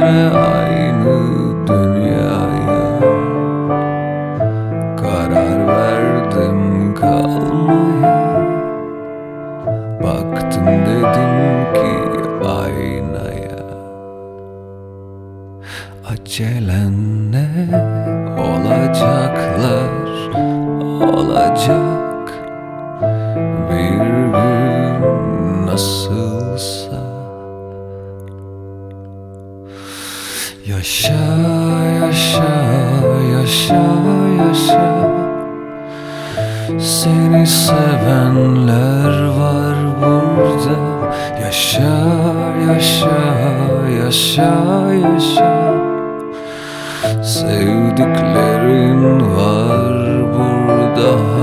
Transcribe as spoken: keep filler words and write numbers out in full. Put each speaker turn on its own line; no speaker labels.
ve aynı dünyaya karar verdim kalmaya. Baktım dedim ki aynaya, acelen ne, olacaklar olacak bir gün nasılsa. Yaşa yaşa yaşa yaşa, seni sevenler var burada. Yaşa yaşa yaşa yaşa, sevdiklerin var burada.